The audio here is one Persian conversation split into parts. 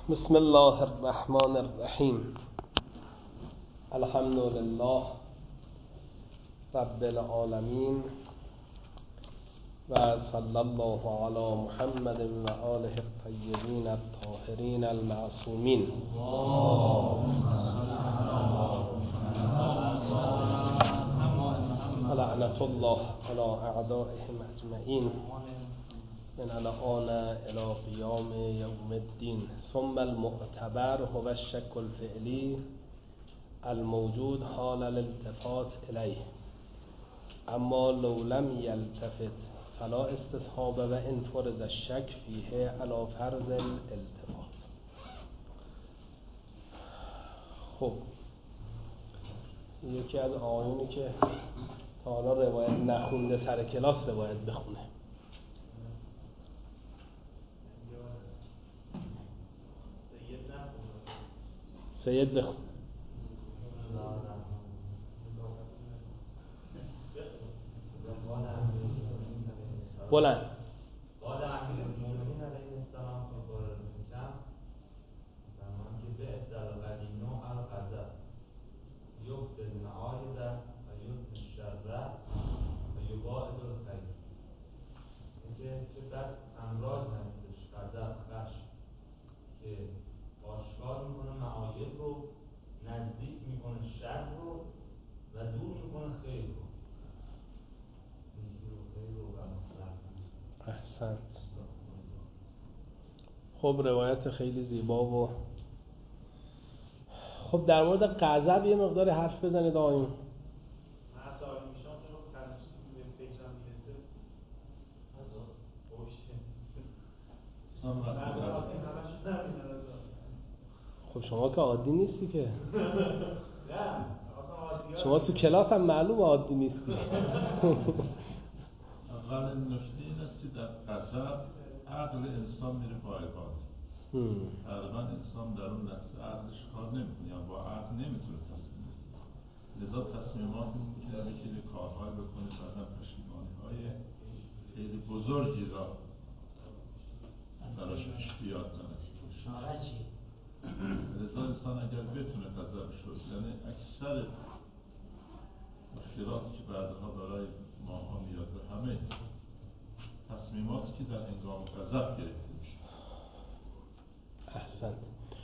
بسم الله الرحمن الرحیم. الحمد لله رب العالمین و صلی الله علی محمد و آله الطیبین الطاهرین المعصومین. لعنة الله علی اعدائهم اجمعین من الآن الى قیام یوم الدین. ثم المعتبر هو الشک الفعلی الموجود حال الالتفات الیه، اما لو لم یلتفت فلا استصحاب و ان فرض الشک فیه علی فرض الالتفات. خب یکی از آقایونی که تا حالا روایت نخونده سر کلاس روایت بخونه. سید بخون. بلند. قال امیر المؤمنین علیه السلام فقال الحکم زمان که بعث القدیم القذر یفت المعایب و یفت الشر و یباعد الخیر. اینکه چقدر امراض هستش غضب خش که آشکار میکنه معایب رو، نزدیک میکنه شر رو و دور میکنه خیر رو. احسنت. خب روایت خیلی زیبا و خب در مورد غضب یه مقدار حرف بزنید آقایون. خب شما که عادی نیستی که. شما تو کلاس هم معلوم عادی نیستی. اول نکته این است که در غضب عقل انسان میره پایگاه. تقریبا انسان در اون لحظه عقلش کار نمیکنه یا با عقل نمیتونه تصمیم بگیره، لذا تصمیمات میتونه بگیره، کارهای بکنه، بعدا پشیمانی‌های خیلی بزرگی را براش پیش بیاد نرسید. لذا انسان اگر بتونه غضبش رو، یعنی اکثر مشکلاتی که بعدها برای ماها میاد و همه تصمیماتی که در هنگام غضب گرفته میشه. احسنت.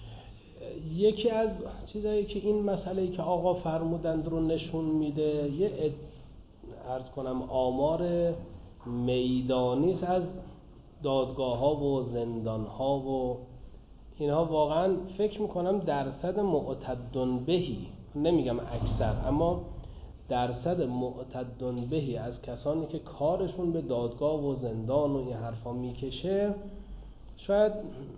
یکی از چیزایی که این مسئله‌ای که آقا فرمودند رو نشون میده، یه عرض کنم آمار میدانی از دادگاه‌ها و زندان‌ها و اینها، واقعا فکر میکنم درصد معتدن بهی، نمیگم اکثر، اما درصد معتدن بهی از کسانی که کارشون به دادگاه و زندان و این حرفا میکشه، شاید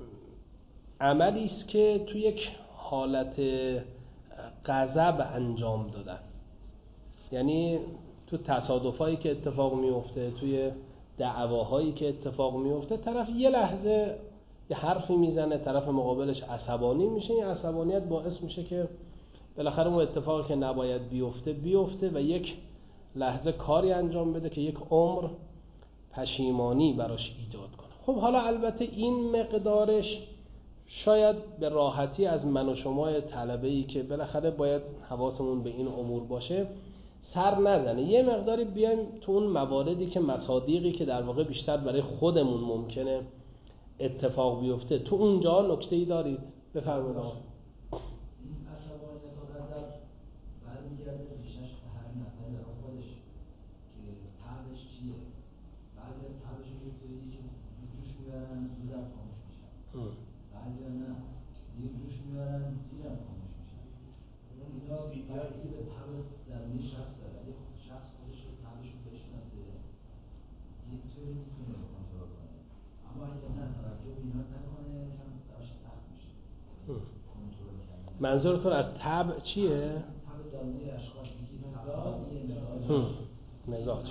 عملی است که توی یک حالت غضب انجام دادن. یعنی تو تصادفایی که اتفاق میفته، توی دعواهایی که اتفاق میفته، طرف یه لحظه یه حرفی میزنه، طرف مقابلش عصبانی میشه، این عصبانیت باعث میشه که بالاخره اون اتفاقی که نباید بیفته و یک لحظه کاری انجام بده که یک عمر پشیمانی براش ایجاد کنه. خب حالا البته این مقدارش شاید به راحتی از من و شما طلبه‌ای که بالاخره باید حواسمون به این امور باشه سر نزنه. یه مقداری بیایم تو اون مواردی که مصادیقی که در واقع بیشتر برای خودمون ممکنه اتفاق بیفته، تو اونجا نکته‌ای دارید؟ بفرمایید. این عصبانیت و غضب برمیگرده ریشش به هر نفر برای خودش که طبعش چیه. بعضی از طبعشون یک طوریه که جوش میبرن زودم خاموش میشن، بعضی ها نه، یک جوش میبرن دیرم خاموش میشن. اینا بستگی به طبع درونی شخص داره. اگه شخص خودش رو طبعشو بشناسه یک طوری میتونه کنترل کنه، اما اگه نه توجه به اینا نکنه هم براش سخت میشه کنترل کردن. منظورتون از طبع چیه؟ طبع درونی اشخاص، یکی مزاج.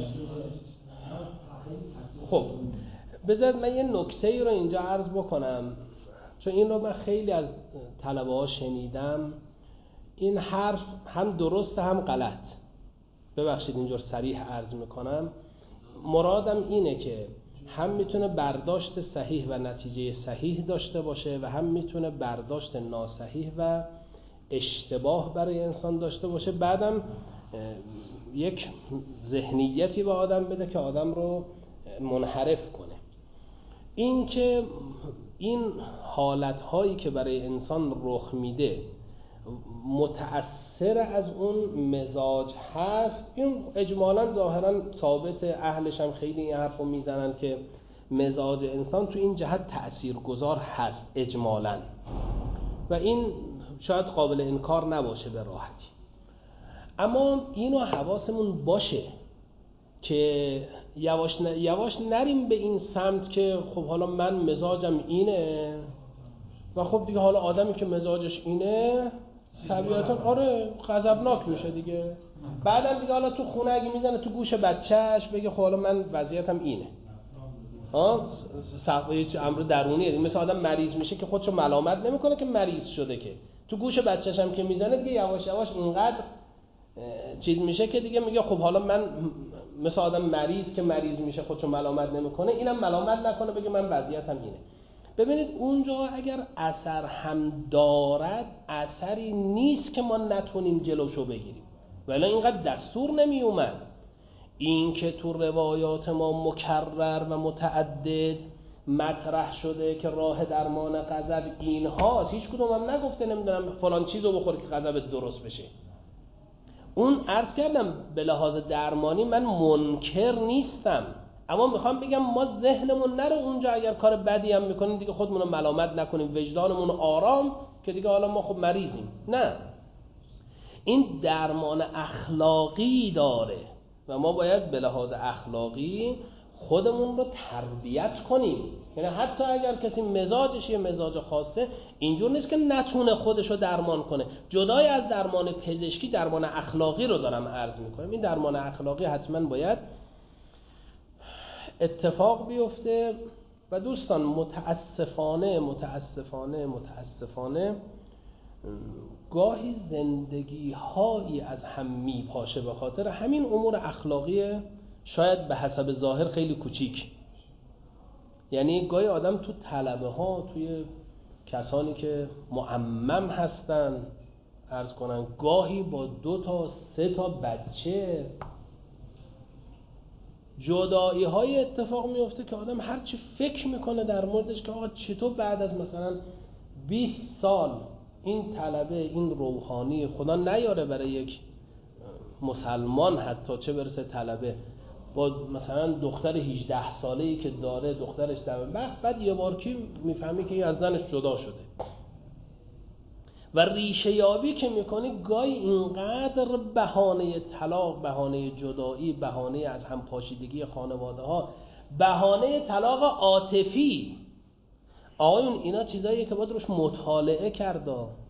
خب بذارید من یه نکته‌ای رو اینجا عرض بکنم، چون این رو من خیلی از طلبه ها شنیدم. این حرف هم درسته هم غلط، ببخشید اینجور صریح عرض میکنم. مرادم اینه که هم میتونه برداشت صحیح و نتیجه صحیح داشته باشه و هم میتونه برداشت ناصحیح و اشتباه برای انسان داشته باشه. بعدم یک ذهنیتی به آدم بده که آدم رو منحرف کنه. این که این حالتهایی که برای انسان رخ میده متأثر از اون مزاج هست، این اجمالاً ظاهراً ثابت، اهلش هم خیلی این حرفو میزنن که مزاج انسان تو این جهت تأثیرگذار هست اجمالاً و این شاید قابل انکار نباشه به راحتی. اما اینو حواسمون باشه که یواش نریم به این سمت که خب حالا من مزاجم اینه و خب دیگه حالا آدمی که مزاجش اینه طبیعتا آره غضبناک میشه دیگه. بعدم دیگه حالا تو خونه اگه میزنه تو گوش بچهش بگه خب حالا من وضعیتم اینه. یه امر درونیه. مثل آدم مریض میشه که خودشو ملامت نمیکنه که مریض شده، که تو گوش بچه‌ش هم که میزنه دیگه یواش یواش اینقدر چیز میشه که دیگه میگه خب حالا من مثل آدم مریض که مریض میشه خودشو ملامت نمیکنه، اینم ملامت نکنه بگه من وضعیتم اینه. ببینید اونجا اگر اثر هم دارد، اثری نیست که ما نتونیم جلوشو بگیریم، ولی اینقدر دستور نمی اومد. این که تو روایات ما مکرر و متعدد مطرح شده که راه درمان غضب این هاست، هیچ کدوم هم نگفته نمیدونم فلان چیزو بخوری که غضبت درست بشه. اون عرض کردم به لحاظ درمانی من منکر نیستم، اما میخوام بگم ما ذهنمون نره اونجا اگر کار بدی هم میکنیم دیگه خودمون رو ملامت نکنیم، وجدانمون آرام که دیگه حالا ما خب مریضیم. نه، این درمان اخلاقی داره و ما باید به لحاظ اخلاقی خودمون رو تربیت کنیم. یعنی حتی اگر کسی مزاجش یه مزاج خاصه، اینجور نیست که نتونه خودش رو درمان کنه. جدای از درمان پزشکی، درمان اخلاقی رو دارم عرض میکنم. این درمان اخلاقی حتما باید اتفاق بیفته و دوستان متاسفانه گاهی زندگی هایی از هم میپاشه به خاطر همین امور اخلاقی شاید به حسب ظاهر خیلی کوچیک. یعنی گاهی آدم تو طلبه ها، توی کسانی که معمم هستن عرض کنن، گاهی با 2 تا 3 تا بچه جدایی های اتفاق میفته که آدم هرچی فکر میکنه در موردش که آقا چطور بعد از مثلا 20 سال این طلبه، این روحانی، خدا نیاره برای یک مسلمان حتی چه برسه طلبه، با مثلا دختر 18 ساله‌ای که داره، دخترش در بعد یه بار که میفهمی که این از زنش جدا شده و ریشه یابی که میکنی گاهی اینقدر بهانه طلاق، بهانه جدایی، بهانه از هم پاشیدگی خانواده ها، بهانه طلاق عاطفی، آقایون اینا چیزاییه که باید روش مطالعه کرد.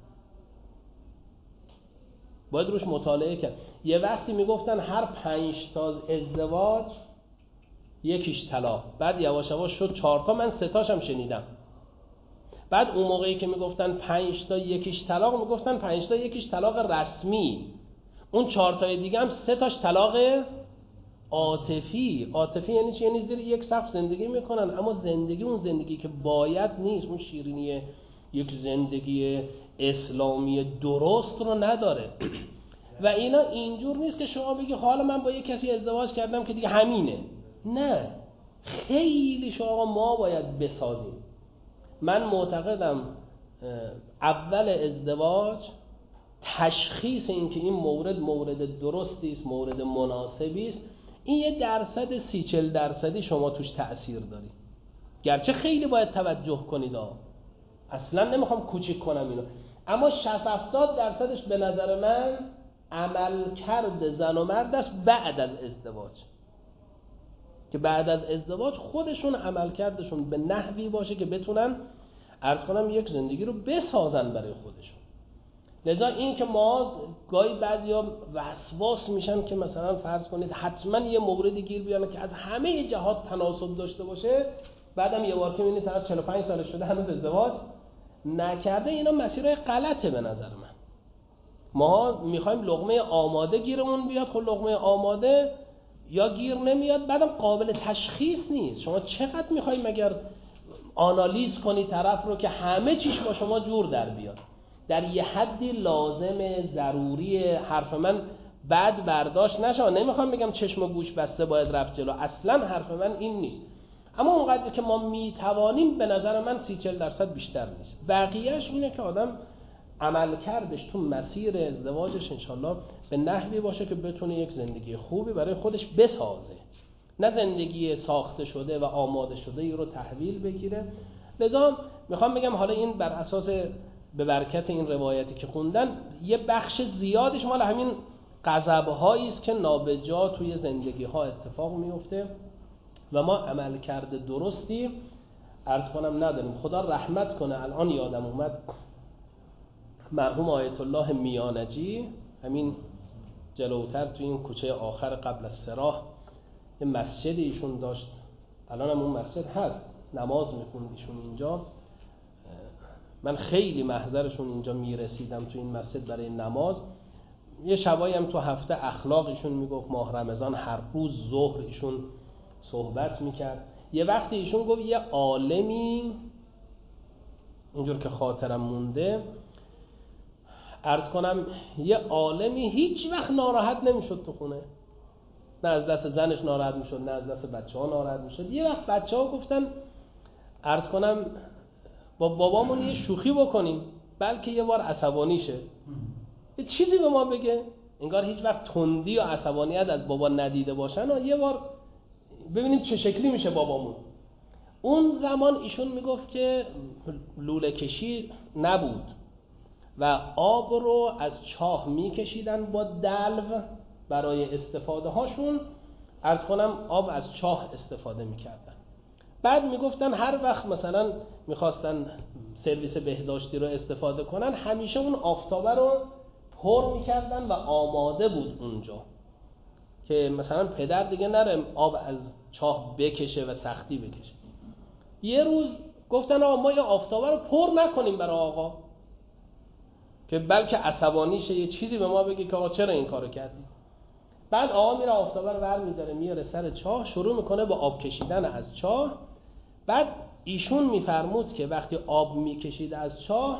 یه وقتی میگفتن هر 5 تا ازدواج یکیش طلاق، بعد یواش یواش شد 4 تا، من 3 تاشم شنیدم. بعد اون موقعی که میگفتن 5 تا یکیش طلاق، میگفتن 5 تا یکیش طلاق رسمی، اون 4 تای دیگه هم 3 تاش طلاق عاطفی. عاطفی یعنی چی؟ یعنی زیر یک سقف زندگی میکنن، اما زندگی اون زندگی که باید نیست، اون شیرینی یک زندگی اسلامی درست رو نداره. و اینا اینجور نیست که شما بگی حالا من با یک کسی ازدواج کردم که دیگه همینه. نه، خیلی شما ما باید بسازیم. من معتقدم اول ازدواج تشخیص این که این مورد درستی است، مورد مناسبی است، این 30-40% شما توش تأثیر داری. گرچه خیلی باید توجه کنید، اصلا نمیخوام کوچیک کنم اینو، اما 60-70% به نظر من عمل کرد زن و مرد است بعد از ازدواج، که بعد از ازدواج خودشون عمل کردشون به نحوی باشه که بتونن عرض کنم یک زندگی رو بسازن برای خودشون. لذا این که ما گاهی بعضیا وسواس میشن که مثلا فرض کنید حتما یه موردی گیر بیانه که از همه جهات تناسب داشته باشه، بعدم یه بار که میبینی طرف 45 سالش شده هنوز ازدواج نکرده، اینا مسیرهای غلطه به نظر من. ما میخوایم لقمه آماده گیرمون بیاد. خب لقمه آماده یا گیر نمیاد، بعدم قابل تشخیص نیست. شما چقدر میخوایی مگر آنالیز کنی طرف رو که همه چیش با شما جور در بیاد؟ در یه حدی لازم ضروری حرف من بد برداشت نشه. نمیخوام بگم چشم و گوش بسته باید رفت جلو، اصلا حرف من این نیست، اما اونقدر که ما میتوانیم به نظر من 30-40% بیشتر نیست. بقیهش اینه که آدم عمل کردش تو مسیر ازدواجش انشالله به نحوی باشه که بتونه یک زندگی خوبی برای خودش بسازه، نه زندگی ساخته شده و آماده شده ای رو تحویل بگیره. لذا میخوام بگم حالا این بر اساس به برکت این روایتی که خوندن یه بخش زیادش مال همین غضب‌هایی است که نابجا توی زندگی ها اتفاق میفته و ما عمل کرده درستی عرض کنم نداریم. خدا رحمت کنه، الان یادم اومد مرحوم آیت الله میانجی همین جلوتر توی این کوچه آخر قبل از سراح یه مسجد ایشون داشت، الان هم اون مسجد هست، نماز میخوند ایشون اینجا. من خیلی محضرشون اینجا میرسیدم تو این مسجد برای نماز. یه شبایی هم تو هفته اخلاق ایشون میگفت، ماه رمضان هر روز ظهر ایشون صحبت میکرد. یه وقتی ایشون گفت یه عالمی، اینجور که خاطرم مونده عرض کنم، یه عالمی هیچ وقت ناراحت نمیشد تو خونه، نه از دست زنش ناراحت میشد نه از دست بچه ها ناراحت میشد. یه وقت بچه ها گفتن عرض کنم با بابامون یه شوخی بکنیم، بلکه یه بار عصبانی شه، یه چیزی به ما بگه، انگار هیچ وقت تندی یا عصبانیت از بابا ندیده باشن و یه بار ببینیم چه شکلی میشه بابامون. اون زمان ایشون میگفت که لوله کشی نبود و آب رو از چاه میکشیدن با دلو برای استفاده هاشون، عرض کنم آب از چاه استفاده میکردن. بعد میگفتن هر وقت مثلا میخواستن سرویس بهداشتی رو استفاده کنن همیشه اون آفتابه رو پر میکردن و آماده بود اونجا که مثلا پدر دیگه نره آب از چاه بکشه و سختی بکشه. یه روز گفتن آقا ما یه آفتابه رو پر نکنیم برای آقا که بلکه عصبانی شه، یه چیزی به ما بگه که آقا چرا این کارو کردی. بعد آقا میره آفتابه رو ور میداره میاره سر چاه، شروع میکنه با آب کشیدن از چاه. بعد ایشون میفرمود که وقتی آب میکشید از چاه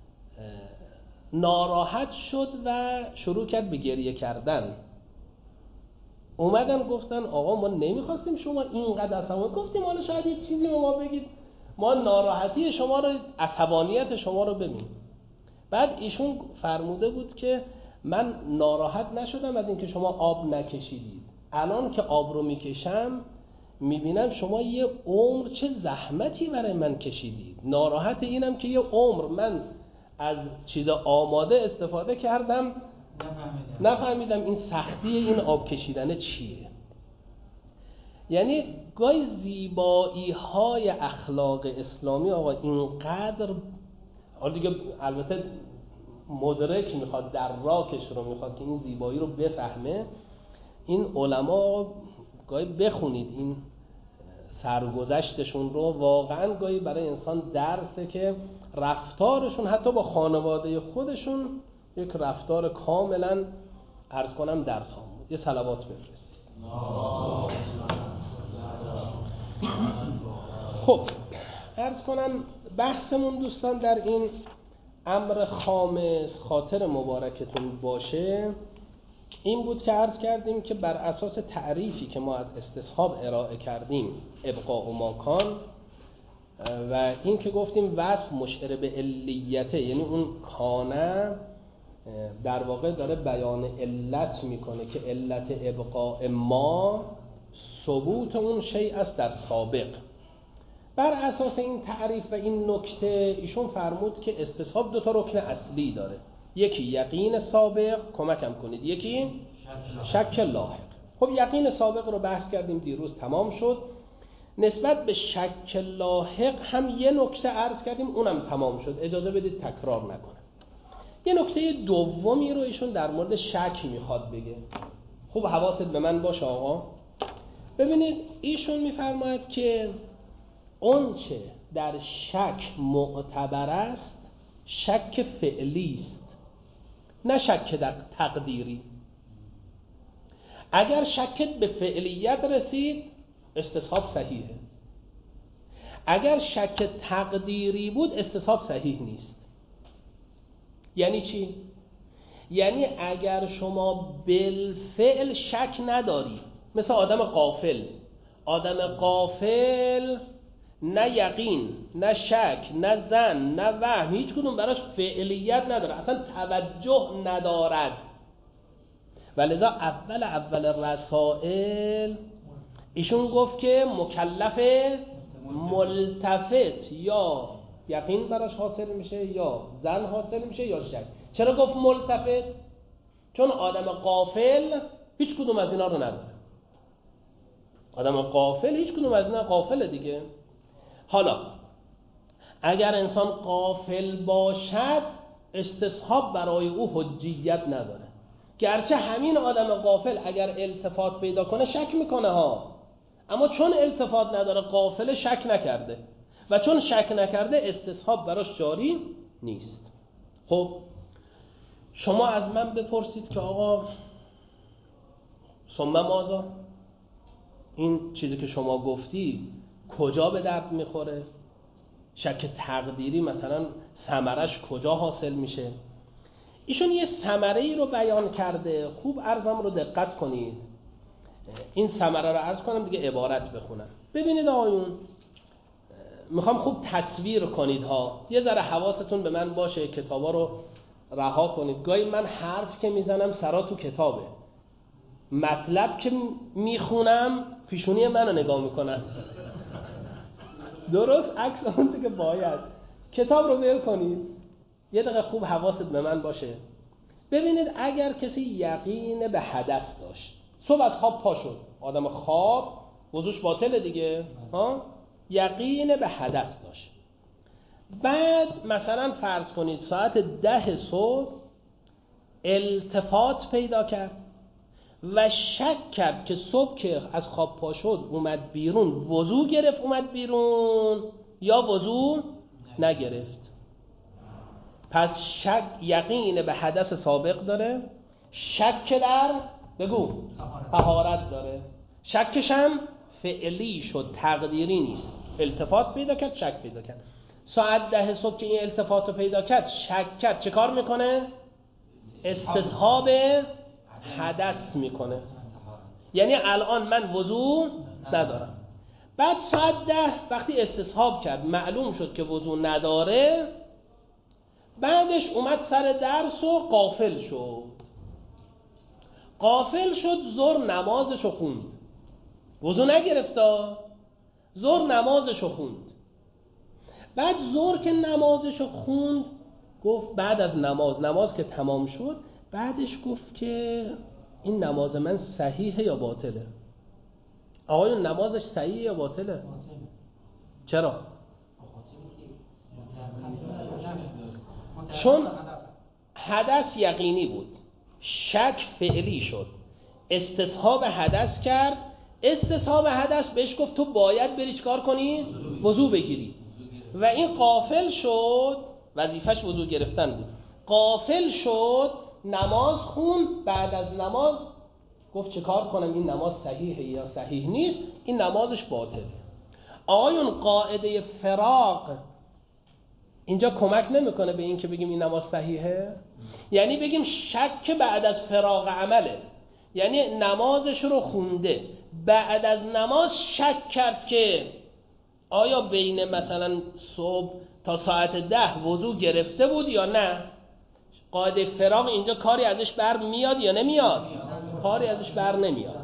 ناراحت شد و شروع کرد به گریه کردن. اومدن گفتن آقا ما نمیخواستیم شما اینقدر عصبانی، گفتیم حالا شاید یه چیزی به ما بگید، ما ناراحتی شما رو، عصبانیت شما رو ببینیم. بعد ایشون فرموده بود که من ناراحت نشدم از اینکه شما آب نکشیدید، الان که آب رو میکشم میبینم شما یه عمر چه زحمتی برای من کشیدید، ناراحت اینم که یه عمر من از چیز آماده استفاده کردم نفهمیدم این سختی این آب کشیدن چیه. یعنی گاهی زیبایی های اخلاق اسلامی آقا اینقدر، حالا دیگه البته مدرک میخواد، دراکش رو میخواد که این زیبایی رو بفهمه. این علما گاهی بخونید این سرگذشتشون رو، واقعا گاهی برای انسان درسه که رفتارشون حتی با خانواده خودشون یک رفتار کاملا عرض کنم درس هم بود. یه صلوات بفرستید. خب عرض کنم بحثمون دوستان در این امر خامس خاطر مبارکتون باشه این بود که عرض کردیم که بر اساس تعریفی که ما از استصحاب ارائه کردیم، ابقاء و ماکان، و این که گفتیم وصف مشعر به علیته، یعنی اون کانه در واقع داره بیان علت میکنه که علت ابقاء ما ثبوت اون شیء است در سابق. بر اساس این تعریف و این نکته ایشون فرمود که استصحاب 2 رکن اصلی داره، یکی یقین سابق، کمکم کنید، یکی شک لاحق. خب یقین سابق رو بحث کردیم دیروز تمام شد. نسبت به شک لاحق هم یه نکته عرض کردیم، اونم تمام شد، اجازه بدید تکرار نکنم. یه نکته دومی رو ایشون در مورد شک میخواد بگه. خوب حواست به من باشه آقا. ببینید ایشون میفرماید که اون چه در شک معتبر است شک فعلی است، نه شک در تقدیری. اگر شکت به فعلیت رسید استصحاب صحیحه. اگر شک تقدیری بود استصحاب صحیح نیست. یعنی چی؟ یعنی اگر شما بالفعل شک نداری، مثل آدم غافل، آدم غافل نه یقین، نه شک، نه ظن، نه وهم، هیچ کدوم براش فعلیت نداره، اصلا توجه ندارد. ولذا اول رسائل ایشون گفت که مکلف ملتفت یا یقین براش حاصل میشه یا ظن حاصل میشه یا شک. چرا گفت ملتفت؟ چون آدم غافل هیچ کدوم از اینا رو نداره. آدم غافل هیچ کدوم از اینا غافله دیگه. حالا اگر انسان غافل باشد استصحاب برای او حجیت نداره، گرچه همین آدم غافل اگر التفات پیدا کنه شک میکنه ها، اما چون التفات نداره غافل شک نکرده و چون شک نکرده استصحاب براش جاری نیست. خب شما از من بپرسید که آقا ثم ماذا؟ این چیزی که شما گفتی کجا به درد میخوره؟ شک تقدیری مثلا ثمرش کجا حاصل میشه؟ ایشون یه ثمره‌ای رو بیان کرده، خوب عرضم رو دقت کنید. این ثمره رو عرض کنم دیگه عبارت بخونم. ببینید آقایون، میخوام خوب تصویر کنید ها، یه ذره حواستون به من باشه، کتابا رو رها کنید. گاهی من حرف که میزنم سرا تو کتابه، مطلب که میخونم پیشونی منو نگاه میکنن. درست عکس اون که باید. کتاب رو ول کنید، یه دقیقه خوب حواست به من باشه. ببینید اگر کسی یقین به حدث داشت، صبح از خواب پا شد، آدم خواب وضوش باطله دیگه ها، یقین به حدث داشت، بعد مثلا فرض کنید ساعت 10 صبح التفات پیدا کرد و شک کرد که صبح که از خواب پا شد اومد بیرون وضو گرفت اومد بیرون یا وضو نگرفت. پس شک یقین به حدث سابق داره، شک در بگو طهارت داره، شکش هم فعلی شد تقدیری نیست. التفات پیدا کرد شک پیدا کرد، ساعت 10 صبح که این التفات رو پیدا کرد شک کرد، چه کار میکنه؟ استصحاب حدث میکنه. یعنی الان من وضو ندارم. بعد ساعت 10 وقتی استصحاب کرد معلوم شد که وضو نداره، بعدش اومد سر درس و غافل شد ظهر نمازشو خوند، وضو نگرفتا، ظهر نمازشو خوند. بعد ظهر که نمازشو خوند گفت بعد از نماز که تمام شد بعدش گفت که این نماز من صحیحه یا باطله؟ آقایون نمازش صحیحه یا باطله؟ چرا؟ چون حدث یقینی بود، شک فعلی شد، استصحاب حدث کرد. استصحاب حدث بهش گفت تو باید بری چیکار کنی؟ وضو بگیری. و این غافل شد، وظیفش وضو گرفتن بود، غافل شد نماز خوند، بعد از نماز گفت چه کار کنم، این نماز صحیحه یا صحیح نیست، این نمازش باطله. آقایون قاعده فراق اینجا کمک نمیکنه به این که بگیم این نماز صحیحه؟ یعنی بگیم شک بعد از فراق عمله، یعنی نمازش رو خونده، بعد از نماز شک کرد که آیا بین مثلا صبح تا ساعت 10 وضو گرفته بود یا نه. قاعده فراق اینجا کاری ازش بر میاد یا نمیاد؟ کاری ازش بر نمیاد.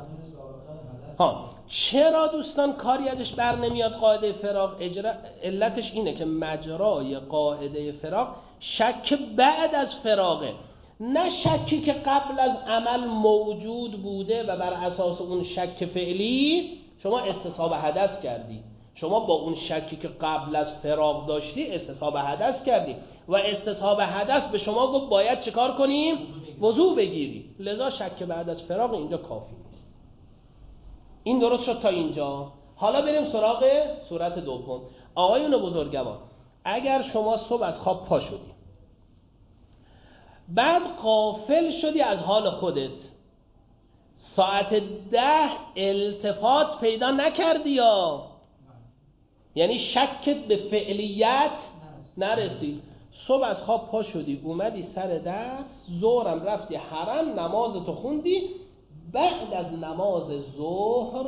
چرا دوستان کاری ازش بر نمیاد قاعده فراق؟ علتش اینه که مجرای قاعده فراق شک بعد از فراقه، نه شکی که قبل از عمل موجود بوده و بر اساس اون شک فعلی شما استصحاب حدث کردی. شما با اون شکی که قبل از فراق داشتی استصحاب حدث کردی و استصحاب حدث به شما گفت باید چه کار کنیم؟ وضو بگیری. لذا شک بعد از فراق اینجا کافی نیست. این درست شد تا اینجا. حالا بریم سراغ صورت دوم. آقایون بزرگوار، اگر شما صبح از خواب پا شدی، بعد غافل شدی از حال خودت، ساعت 10 التفات پیدا نکردی یا یعنی شکت به فعلیت نرسید. صبح از خواب پا شدی اومدی سر درس، ظهرم رفتی حرم نمازتو خوندی، بعد از نماز ظهر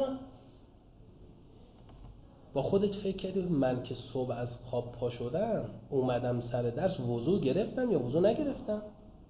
با خودت فکر کردی من که صبح از خواب پا شدم اومدم سر درس وضو گرفتم یا وضو نگرفتم؟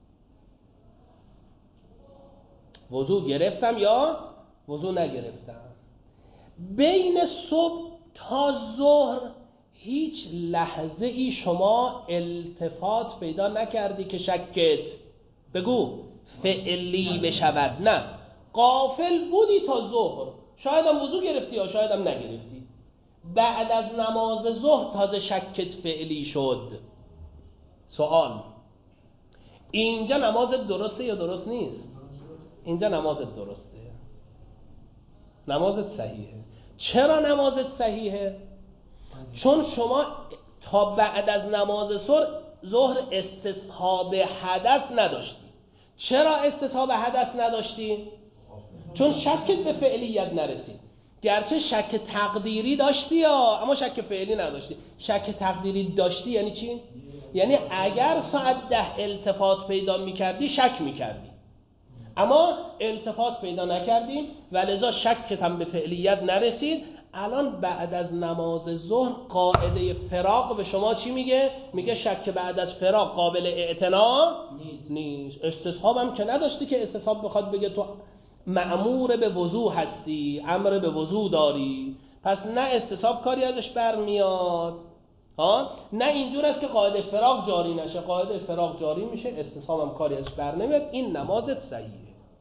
وضو گرفتم یا وضو نگرفتم؟ بین صبح تا ظهر هیچ لحظه ای شما التفات پیدا نکردی که شکت بگو فعلی بشود؟ نه، غافل بودی تا ظهر، شاید هم وضو گرفتی یا شاید هم نگرفتی. بعد از نماز ظهر تازه شکت فعلی شد. سوال، اینجا نمازت درسته یا درست نیست؟ اینجا نمازت درسته، نمازت صحیحه. چرا نمازت صحیحه؟ چون شما تا بعد از نماز ظهر استصحاب حدث نداشتی. چرا استصحاب حدث نداشتی؟ چون شکت به فعلیت نرسید. گرچه شک تقدیری داشتی اما شک فعلی نداشتی. شک تقدیری داشتی یعنی چی؟ یعنی اگر ساعت 10 التفات پیدا میکردی شک میکردی، اما التفات پیدا نکردیم و لذا شکت هم به فعلیت نرسید. الان بعد از نماز ظهر قاعده فراق به شما چی میگه؟ میگه شک بعد از فراق قابل اعتنا نیست. استصحاب هم که نداشتی که استصحاب بخواد بگه تو مأمور به وضو هستی، امر به وضو داری، پس نه استصحاب کاری ازش برمیاد نه اینجور است که قاعده فراق جاری نشه. قاعده فراق جاری میشه، استصحاب هم کاری ازش برنمیاد. این نمازت صحیحه.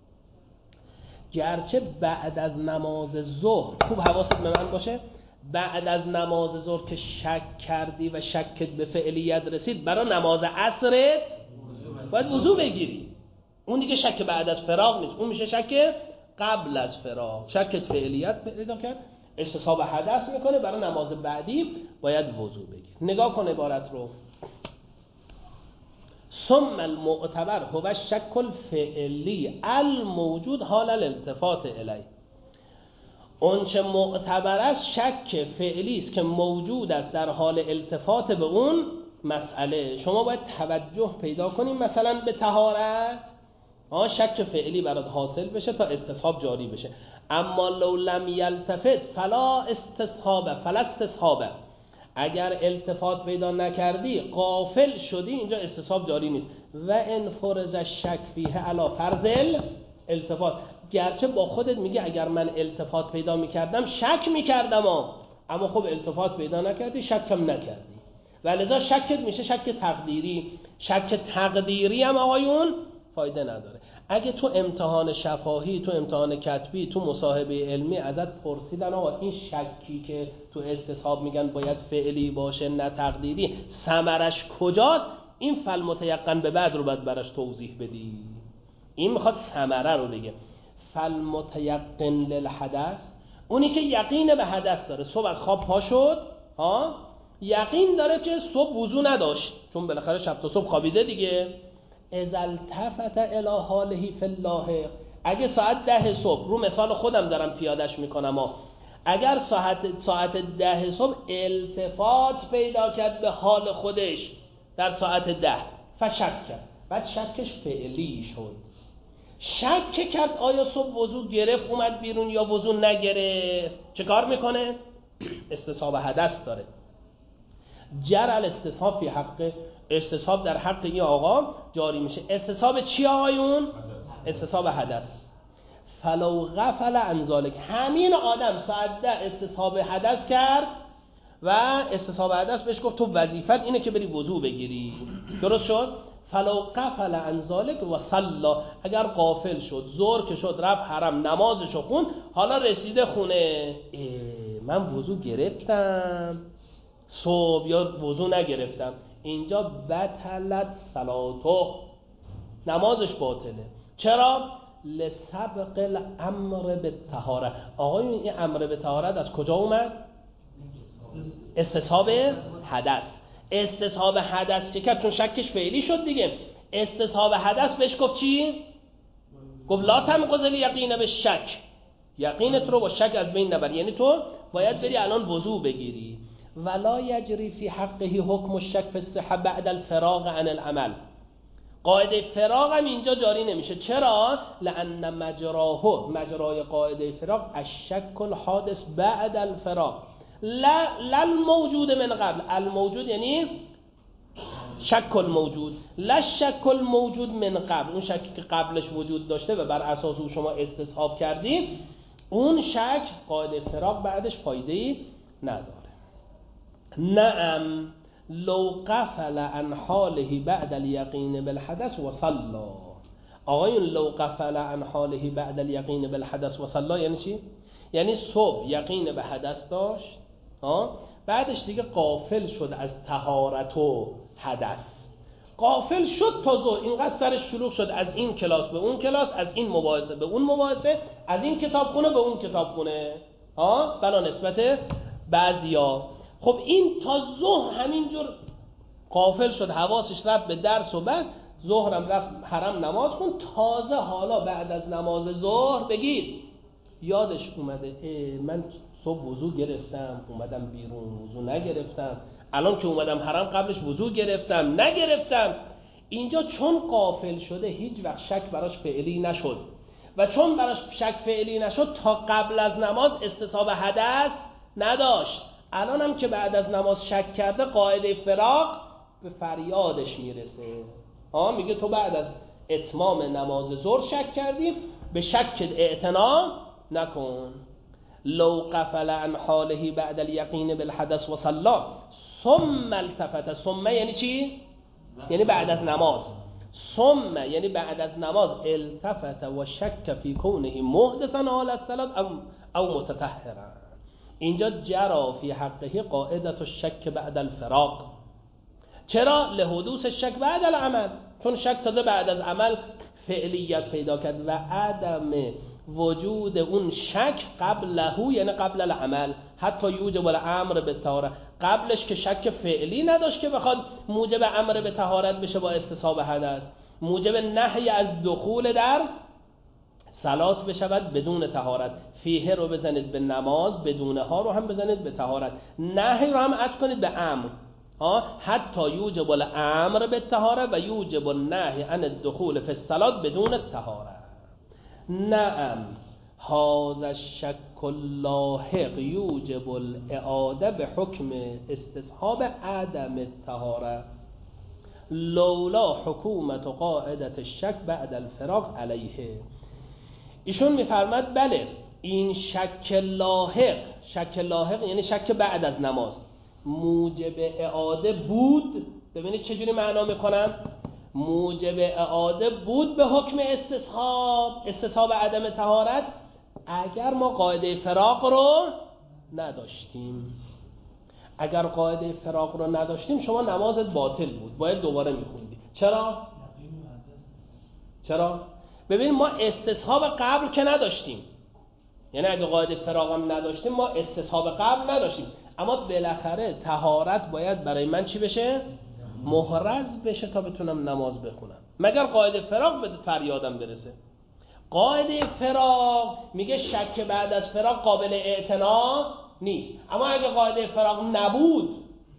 گرچه بعد از نماز ظهر، خوب حواست به من باشه، بعد از نماز ظهر که شک کردی و شکت به فعلیت رسید، برای نماز عصرت باید وضو بگیری. اون دیگه شک بعد از فراق نیست، اون میشه شک قبل از فراق. شکت فعلیت پیدا کرد، استصحاب حدث میکنه، برای نماز بعدی باید وضو بگیر. نگاه کن عبارت رو. ثم المعتبر هو الشک الفعلی الموجود حال الالتفات الیه. اون چه معتبر است شک فعلی است که موجود است در حال التفات به اون مسئله. شما باید توجه پیدا کنیم مثلا به طهارت شک فعلی برات حاصل بشه تا استصحاب جاری بشه. اما لو لم یلتفت فلا استصحاب. اگر التفات پیدا نکردی غافل شدی، اینجا استصحاب جاری نیست. و ان فرض الشک فیه علی فرض التفات. گرچه با خودت میگه اگر من التفات پیدا میکردم شک میکردم اما خب التفات پیدا نکردی، شکم نکردی و لذا شکت میشه شک تقدیری. شک تقدیری هم آقایون فایده نداره. اگه تو امتحان شفاهی، تو امتحان کتبی، تو مصاحبه علمی ازت پرسیدن آقا این شکی که تو استصحاب میگن باید فعلی باشه نه تقدیری، ثمرش کجاست؟ این فالمتیقن به بعد رو باید براش توضیح بدی. این میخواد ثمره رو بگه. فالمتیقن للحدث، اونی که یقین به حدث داره. صبح از خواب پا شد یقین داره که صبح وضو نداشت، چون بالاخره شب تا صبح خوابیده دیگه. اذا التفت الی حاله فی الله. اگه ساعت 10 صبح، رو مثال خودم دارم پیادش میکنم اگر ساعت 10 صبح التفات پیدا کرد به حال خودش در ساعت 10 فشک کرد، بعد شکش فعلی شد. شک کرد آیا صبح وضو گرفت اومد بیرون یا وضو نگرفت، چه کار میکنه؟ استصحاب حدث داره. جر الاستصحاب فی حقه، استصحاب در حق این آقا جاری میشه. استصحاب چی آقایون؟ استصحاب حدث. فلو غفل عن ذلک، همین آدم ساعت 10 استصحاب حدث کرد و استصحاب حدث بهش گفت تو وظیفت اینه که بری وضو بگیری، درست شد؟ فلو غفل عن ذلک و صلی، اگر غافل شد، ظهر که شد رفت حرم نمازشو خوند، حالا رسیده خونه من وضو گرفتم صبح یا وضو نگرفتم، اینجا بطلت صلاتو، نمازش باطله. چرا؟ لسبق الامر بالطهاره. آقایون این امر به طهارت از کجا اومد؟ استصحاب حدث. استصحاب حدث که کرد چون شکش فعلی شد دیگه. استصحاب حدث بهش گفت چی؟ گفت لا تنقض الیقین بالشک، یقینت رو با شک از بین نبر. یعنی تو باید بری الان وضو بگیری. ولا یجری فی حقه حکم الشک فی الصحه بعد الفراغ عن العمل. قاعده فراغ هم اینجا جاری نمیشه. چرا؟ لأن مجرای قاعده فراغ الشک الحادث بعد الفراغ لا الموجود من قبل. الموجود یعنی شک الموجود، لا شک الموجود من قبل. اون شکی که قبلش وجود داشته و بر اساس او شما استصحاب کردی، اون شک قاعده فراغ بعدش فایده‌ای نداره. نعم لو قفل عن حاله بعد الیقین بالحدث و صلی. آقایون لو قفل عن حاله بعد الیقین بالحدث و صلی یعنی چی؟ یعنی صبح یقین به حدث داشت، بعدش دیگه غافل شد از طهارت و حدث، غافل شد تا ظهر، اینقدر سرش شلوغ شد از این کلاس به اون کلاس، از این مباحثه به اون مباحثه، از این کتابخونه به اون کتابخونه، بنا نسبت بعضیا. خب این تا ظهر همینجور غافل شد، حواسش رفت به درس و بس، ظهرم رفت حرم نماز کن. تازه حالا بعد از نماز ظهر بگید یادش اومده من صبح وضو گرفتم اومدم بیرون وضو نگرفتم، الان که اومدم حرم قبلش وضو گرفتم نگرفتم. اینجا چون غافل شده هیچ وقت شک براش فعلی نشد و چون براش شک فعلی نشد تا قبل از نماز استصحاب حدث نداشت. الان هم که بعد از نماز شک کرده قاعده فراغ به فریادش میرسه. میگه تو بعد از اتمام نماز ظهر شک کردی، به شک اعتنا نکن. لو قفل عن حاله بعد الیقین بالحدث و صلی ثم التفت. ثم یعنی چی؟ یعنی بعد از نماز. ثم یعنی بعد از نماز التفت و شک فی کونه محدثا حال الصلاة او متطهرا. اینجا جرا فی حقه قاعدة الشک بعد الفراغ. چرا؟ لحدوث الشک بعد العمل، چون شک تازه بعد از عمل فعلیت پیدا کرد و عدم وجود اون شک قبله یعنی قبل العمل حتی یوجب الامر بالطهارت. قبلش که شک فعلی نداشت که بخواد موجب امر به طهارت بشه با استصحاب حدث، موجب نهی از دخول در صلات بشود بدون طهارت. فیه رو بزنید به نماز، بدون ها رو هم بزنید به طهارت، نهی رو هم عطف کنید به امر. حتی یوجب الامر بالطهارت و یوجب النهی عن الدخول فی الصلات بدون الطهارت. نعم هذا الشک اللاحق یوجب الاعاده به حکم استصحاب عدم الطهارت لولا حکومت و قاعدت الشک بعد الفراغ علیه. ایشون میفرماد بله این شک لاحق یعنی شک بعد از نماز موجب اعاده بود. ببینید چجوری معنا میکنم. موجب اعاده بود به حکم استصحاب عدم طهارت اگر ما قاعده فراغ رو نداشتیم. اگر قاعده فراغ رو نداشتیم شما نمازت باطل بود، باید دوباره میخوندی. چرا؟ ببین ما استصحاب قبل که نداشتیم، یعنی اگه قاعده فراغ هم نداشتیم ما استصحاب قبل نداشتیم، اما بالاخره طهارت باید برای من چی بشه؟ محرز بشه تا بتونم نماز بخونم، مگر قاعده فراغ به فریادم برسه. قاعده فراغ میگه شک بعد از فراغ قابل اعتنا نیست. اما اگه قاعده فراغ نبود،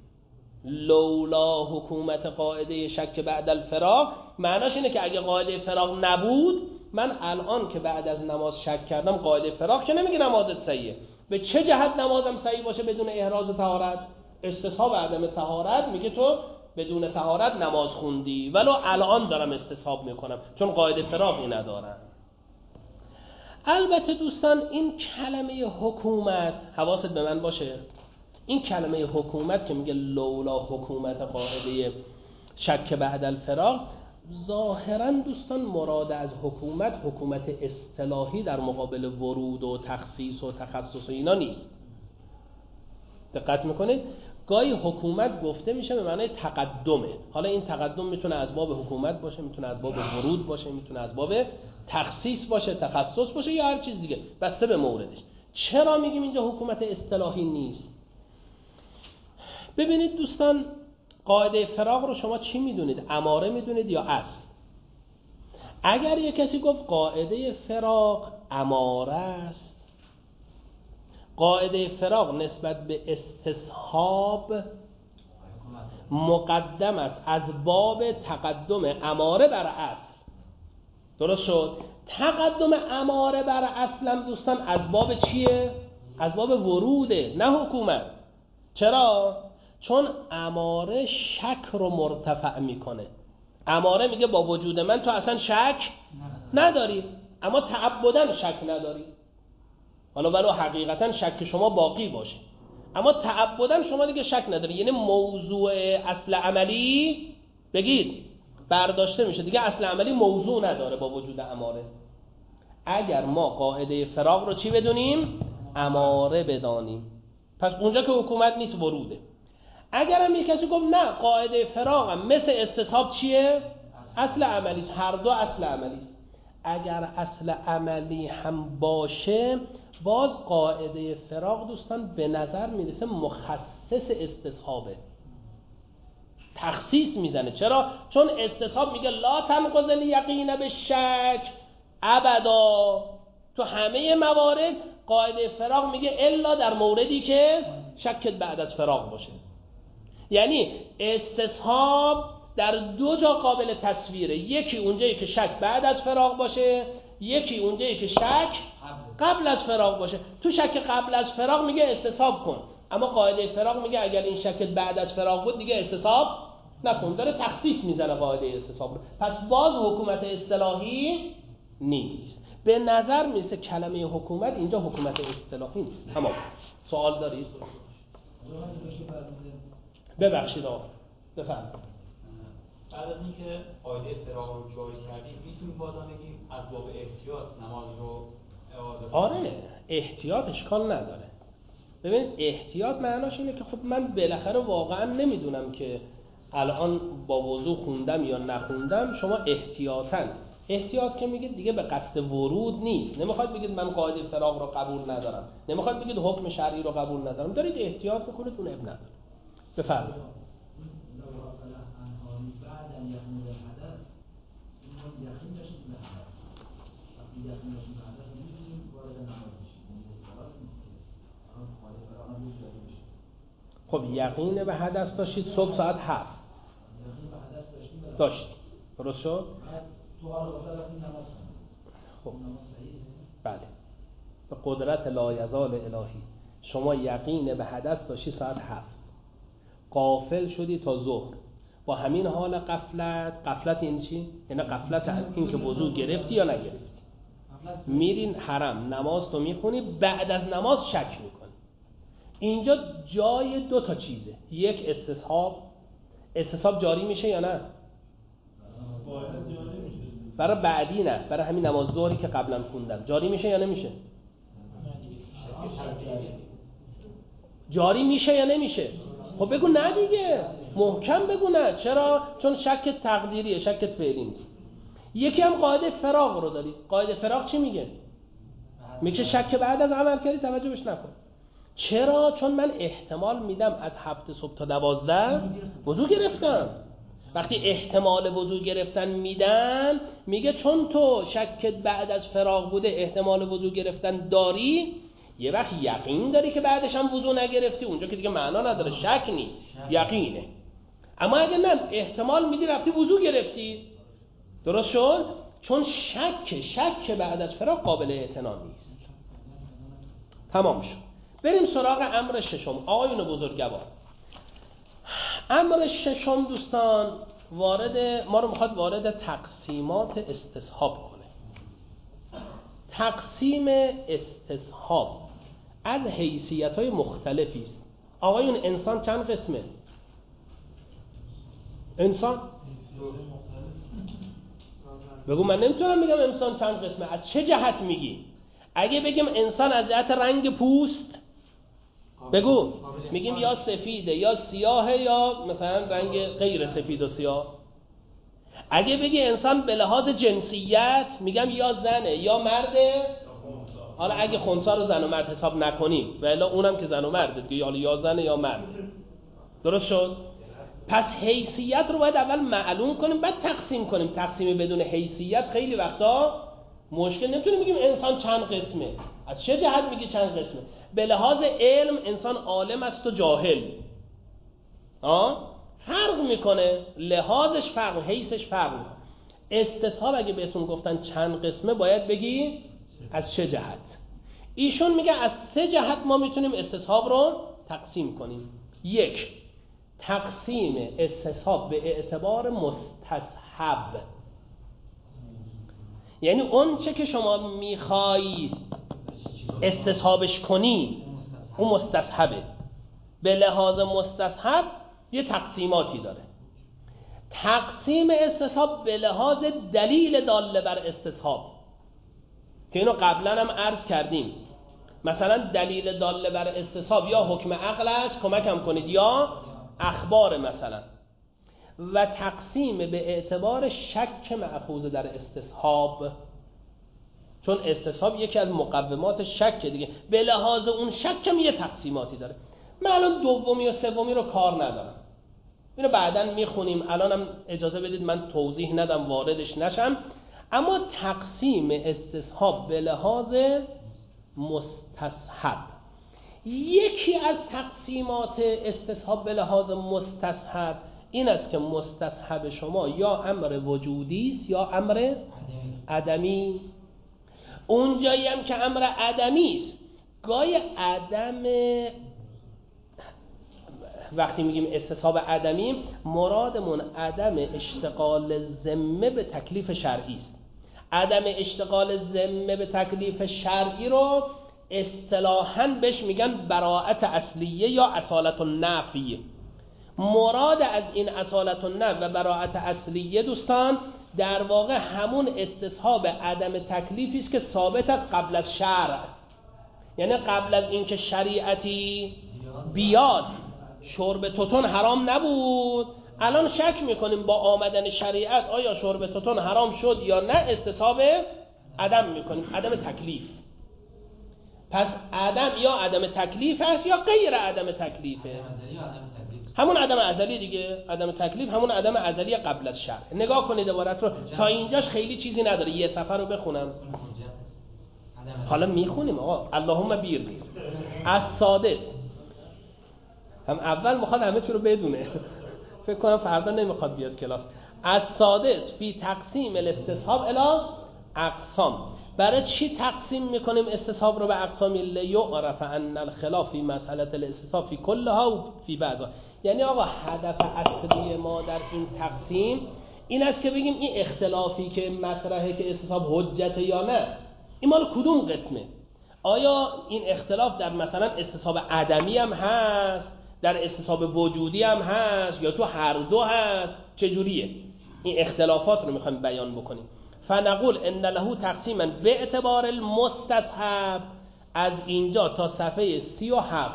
لولا حکومت قاعده شک بعد الفراغ، معناش اینه که اگه قاعده فراغ نبود، من الان که بعد از نماز شک کردم قاعده فراغ که نمیگه نمازت صحیحه. به چه جهت نمازم صحیح باشه بدون احراز طهارت؟ استصحاب عدم طهارت میگه تو بدون طهارت نماز خوندی، ولو الان دارم استصحاب میکنم چون قاعده فراغی ندارم. البته دوستان این کلمه حکومت حواست به من باشه، این کلمه حکومت که میگه لولا حکومت قاعده شک بعد الفراغ، ظاهرا دوستان مراد از حکومت اصطلاحی در مقابل ورود و تخصیص و تخصص و اینا نیست. دقت میکنید گاهی حکومت گفته میشه به معنای تقدمه. حالا این تقدم میتونه از باب حکومت باشه، میتونه از باب ورود باشه، میتونه از باب تخصیص باشه، تخصص باشه یا هر چیز دیگه، بسته به موردش. چرا میگیم اینجا حکومت اصطلاحی نیست؟ ببینید دوستان قاعده فراغ رو شما چی میدونید؟ اماره میدونید یا اصل؟ اگر یک کسی گفت قاعده فراق اماره است، قاعده فراق نسبت به استصحاب مقدم است از باب تقدم اماره بر اصل. درست شد؟ تقدم اماره بر اصل دوستان از باب چیه؟ از باب وروده، نه حکومت. چرا؟ چون اماره شک رو مرتفع میکنه. اماره میگه با وجود من تو اصلا شک نداری، اما تعبداً شک نداری. حالا ولو حقیقتاً شک شما باقی باشه، اما تعبداً شما دیگه شک نداری. یعنی موضوع اصل عملی بگید برداشته میشه، دیگه اصل عملی موضوع نداره با وجود اماره. اگر ما قاعده فراق رو چی بدونیم؟ اماره بدانیم، پس اونجا که حکومت نیست وروده. اگر هم یک کسی گفت نه قاعده فراق هم مثل استصحاب چیه؟ اصل عملی است. هر دو اصل عملی است. اگر اصل عملی هم باشه باز قاعده فراق دوستان به نظر میرسه مخصص استصحابه، تخصیص میزنه. چرا؟ چون استصحاب میگه لا تنقض الیقین بالشک ابدا تو همه موارد، قاعده فراق میگه الا در موردی که شکت بعد از فراق باشه. یعنی استصحاب در دو جا قابل تصویره، یکی اونجایی که شک بعد از فراق باشه، یکی اونجایی که شک قبل از فراق باشه. تو شک قبل از فراق میگه استصحاب کن، اما قاعده فراق میگه اگر این شک بعد از فراق بود دیگه استصحاب نکن. داره تخصیص میزنه قاعده استصحاب رو. پس باز حکومت اصطلاحی نیست. به نظر میرسه کلمه حکومت اینجا حکومت اصطلاحی نیست. تمام. سوال دارید؟ ببخشید آقا بفرمایید. بعد از اینکه قاعده فراق رو جاری کردیم میتونیم بازم بگیم از باب احتیاط نماز رو اعاده. آره احتیاط اشکال نداره. ببین احتیاط معناش اینه که خب من بالاخره واقعا نمیدونم که الان با وضو خوندم یا نخوندم. شما احتیاط که میگید دیگه به قصد ورود نیست. نمیخواد بگید من قاعده فراق رو قبول ندارم، نمیخواد بگید حکم شرعی رو قبول ندارم، دارید احتیاط میکنید، اون اب نداره. بفرمایید. خب یقین به حدث داشتید صبح ساعت 7 داشتید، درست شد؟ خب بله، به قدرت لایزال الهی شما یقین به حدث داشتی ساعت 7، غافل شدی تا ظهر، با همین حال غفلت این چی؟ یعنی غفلت از این که وضو گرفتی یا نگرفتی. میرین حرم نماز تو میخونی، بعد از نماز شک میکنی. اینجا جای دو تا چیزه، یک استصحاب جاری میشه یا نه؟ برای بعدی نه، برای همین نماز ظهری که قبلا خوندم جاری میشه یا نمیشه؟ جاری میشه یا نمیشه؟ خب بگو نه دیگه، محکم بگو نه. چرا؟ چون شک تقدیریه، شک فعلی نیست. یکی هم قاعده فراق رو داری. قاعده فراق چی میگه؟ میگه شک بعد از عمل کردی توجه بهش نکن. چرا؟ چون من احتمال میدم از 7 صبح تا 12 وضو گرفتم. وقتی احتمال وضو گرفتن میدن، میگه چون تو شکت بعد از فراق بوده احتمال وضو گرفتن داری، یه وقت یقین داری که بعدش هم وضو نگرفتی، اونجا که دیگه معنا نداره، شک نیست، یقینه. اما اگه نه احتمال میدی رفتی وضو گرفتی، درست شد؟ چون شک بعد از فراق قابل اعتنا نیست. تمام شد. بریم سراغ امر ششم. آقایون بزرگوار، امر ششم دوستان ما رو میخواد وارد تقسیمات استصحاب کنه. تقسیم استصحاب از حیثیت‌های مختلفی است. آقایون انسان چند قسمه؟ انسان بگو، من نمیتونم بگم انسان چند قسمه. از چه جهت میگی؟ اگه بگیم انسان از جهت رنگ پوست بگو، میگیم یا سفیده یا سیاهه یا مثلا رنگ غیر سفید و سیاه. اگه بگی انسان به لحاظ جنسیت میگم یا زنه یا مرده. حالا اگه خنثی رو زن و مرد حساب نکنیم و الا اونم که زن و مرده دیگه، حالا یا زنه یا مرده. درست شد؟ پس حیثیت رو باید اول معلوم کنیم بعد تقسیم کنیم. تقسیم بدون حیثیت خیلی وقتا مشکل. نمیتونیم بگیم انسان چند قسمه. از چه جهت میگی چند قسمه؟ به لحاظ علم انسان عالم است و جاهل. فرق میکنه، لحاظش فرق، حیثش فرق میکنه. استصحاب اگه بهتون گفتن چند قسمه باید بگی از چه جهت. ایشون میگه از 3 جهت ما میتونیم استصحاب رو تقسیم کنیم. 1. تقسیم استصحاب به اعتبار مستصحب، یعنی اون چه که شما میخوایی استصحابش کنی اون مستصحبه. به لحاظ مستصحب یه تقسیماتی داره. تقسیم استصحاب به لحاظ دلیل داله بر استصحاب که اینو قبلا هم عرض کردیم. مثلا دلیل داله بر استصحاب یا حکم عقل است، کمکم کنید، یا اخبار مثلا. و تقسیم به اعتبار شک مأخوذ در استصحاب، چون استصحاب یکی از مقومات شک دیگه، به لحاظ اون شک هم یه تقسیماتی داره. من الان دومی و سومی رو کار ندارم، اینو بعداً میخونیم، الانم اجازه بدید من توضیح ندم واردش نشم. اما تقسیم استصحاب به لحاظ مستصحب، یکی از تقسیمات استصحاب به لحاظ مستصحب این است که مستصحب شما یا امر وجودی است یا امر عدمی. اونجایی هم که امر عدمی است، گاهی عدم، وقتی میگیم استصحاب عدمی مرادمون عدم اشتغال ذمه به تکلیف شرعی است. عدم اشتغال ذمه به تکلیف شرعی رو اصطلاحاً بهش میگن براءت اصلیه یا اصالت النفی. مراد از این اصالت النفی و براءت اصلیه دوستان در واقع همون استصحاب عدم تکلیفی است که ثابت است قبل از شرع، یعنی قبل از اینکه شریعتی بیاد شرب توتون حرام نبود، الان شک میکنیم با آمدن شریعت آیا شرب توتون حرام شد یا نه، استصحاب عدم میکنیم، عدم تکلیف. پس عدم یا عدم تکلیف است یا غیر عدم تکلیفه، همون عدم ازلی دیگه. عدم تکلیف همون عدم ازلی قبل از شرع. نگاه کنید عبارت رو، تا اینجاش خیلی چیزی نداره، یه صفحه رو بخونم حالا میخونیم. آقا اللهم بیر از سادس هم اول میخواد همه چی رو بدونه، فکر کنم فردا نمیخواد بیاد کلاس. از سادس فی تقسیم الاستصحاب الی اقسام. برای چی تقسیم میکنیم استصحاب رو به اقسام؟ لیعرف ان الخلاف فی مسئله الاستصحاب فی کلها و فی بعضها. یعنی آقا هدف اصلی ما در این تقسیم این است که بگیم این اختلافی که مطرحه که استصحاب حجت یا نه، این مال کدوم قسمه؟ آیا این اختلاف در مثلا استصحاب عدمی هم هست، در استصحاب وجودی هم هست، یا تو هر دو هست؟ چجوریه؟ این اختلافات رو میخوایم بیان بکنیم. فنقول ان له تقسیما به اعتبار المستصحب، از اینجا تا صفحه 37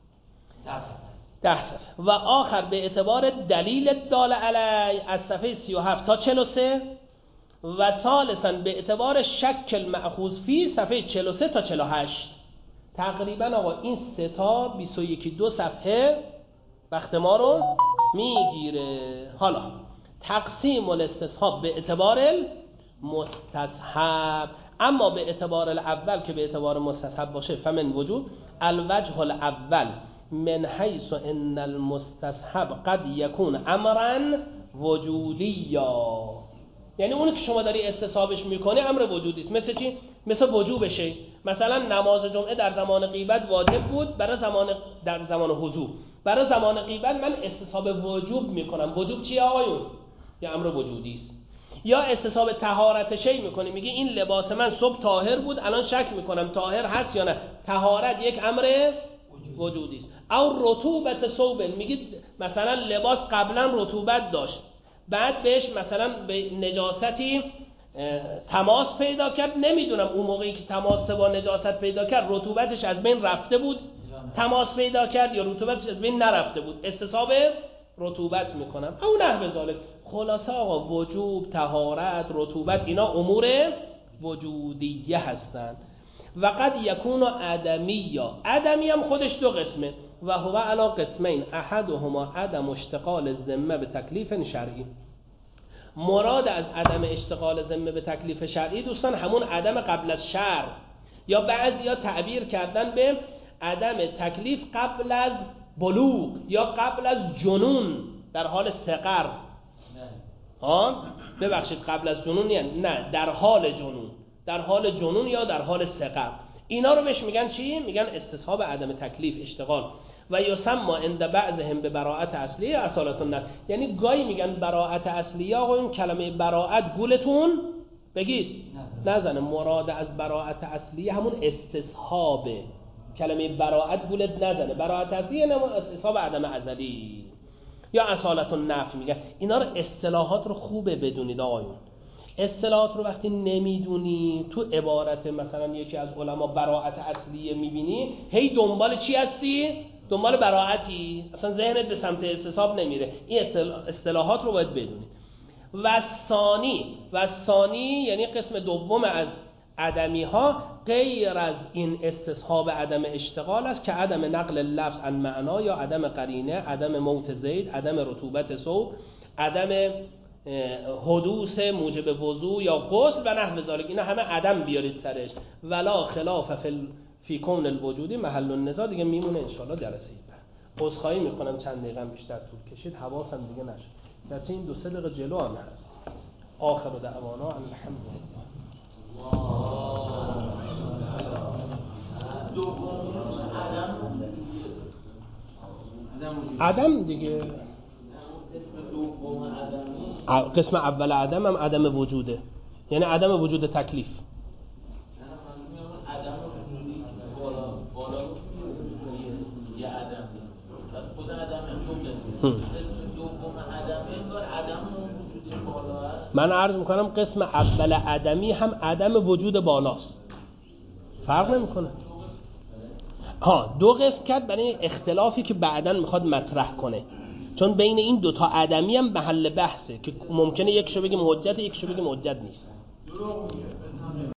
10 صفحه، و آخر به اعتبار دلیل دال علی از صفحه 37 تا 43، و ثالثا به اعتبار شکل مأخوذ فی صفحه 43 تا 48. تقریبا آقا این 3 تا 21-2 صفحه وقت ما رو میگیره. حالا تقسیم الاستصحاب به اعتبار مستصحب، اما به اعتبار الاول که به اعتبار مستصحب باشه فمن وجود الوجه الاول من حیث ان المستصحب قد یکون امرا وجودیا، یعنی اون که شما داری استصحابش میکنی امر وجودی است. مثل چی؟ مثل وجوبشه. مثلا نماز جمعه در زمان غیبت واجب بود، در زمان حضور. برای زمان غیبت من استصحاب وجوب میکنم. وجوب چیه آقایون؟ یه امر وجودی است. یا استصحاب طهارت شی میکنی، میگی این لباس من صبح طاهر بود، الان شک میکنم طاهر هست یا نه. طهارت یک امر وجودی است. او رطوبت ثوب، میگی مثلا لباس قبلا رطوبت داشت، بعد بهش مثلا به نجاستی تماس پیدا کرد، نمیدونم اون موقعی که تماس با نجاست پیدا کرد رطوبتش از بین رفته بود تماس پیدا کرد یا رطوبتش از بین نرفته بود، استصحاب رطوبت میکنم او نحو ذالک. خلاصه آقا وجوب، طهارت، رطوبت اینا امور وجودیه هستند. و قد یکون عدمی، یا عدمی هم خودش دو قسمه. و هو علی قسمین احدهما عدم اشتغال الذمه به تکلیف شرعی. مراد از عدم اشتغال ذمه به تکلیف شرعی دوستان همون عدم قبل از شرع، یا بعضیا تعبیر کردن به عدم تکلیف قبل از بلوغ یا قبل از جنون در حال صغر. ببخشید قبل از جنون یعنی نه، در حال جنون، در حال جنون یا در حال صغر. اینا رو بهش میگن چی؟ میگن استصحاب عدم تکلیف، اشتغال. و یسمى عند بعضهم به براءت اصلیه اصالت النفس. یعنی گاهی میگن براءت اصلیه. آقا این کلمه براءت گولتون بگید نزنه. مراد از براءت اصلیه همون استصحابه. کلمه براءت گولت نزنه. براءت اصلیه نه استصحاب عدم ازلی یا اصالت النفس میگن. اینا رو اصطلاحات رو خوبه بدونید آقایون. اصطلاحات رو وقتی نمیدونی تو عبارت مثلا یکی از علما براءت اصلیه میبینی، هی دنبال چی هستی؟ دنبال براءتی، اصلا ذهنت به سمت استصحاب نمیره. این اصطلاحات رو باید بدونید. و ثانی یعنی قسم دوم از عدمی ها غیر از این استصحاب عدم اشتغال است که عدم نقل لفظ عن معنا یا عدم قرینه، عدم موت زید، عدم رطوبت ثوب، عدم حدوث موجب وضو یا غسل و نحو ذالک. اینا همه عدم بیارید سرش. ولا خلاف فی کون الوجودی محل النزاع. دیگه میمونه ان شاء الله جلسه بعد. عذرخواهی میکنم چند دقیقه بیشتر طول کشید، حواسم دیگه نشد. درچه این 2-3 دقیقه جلو هم هست. آخر دعوانا الحمدلله. عدم دیگه. قسم اول عدم هم عدم وجوده، یعنی عدم وجود تکلیف. من عرض میکنم قسم اول عدمی هم عدم وجود بالاست، فرق نمیکنه. دو قسم کرد برای اختلافی که بعداً میخواد مطرح کنه، چون بین این دوتا عدمی هم محل بحثه که ممکنه یک شو بگیم حجت، یک شو بگیم حجت نیست.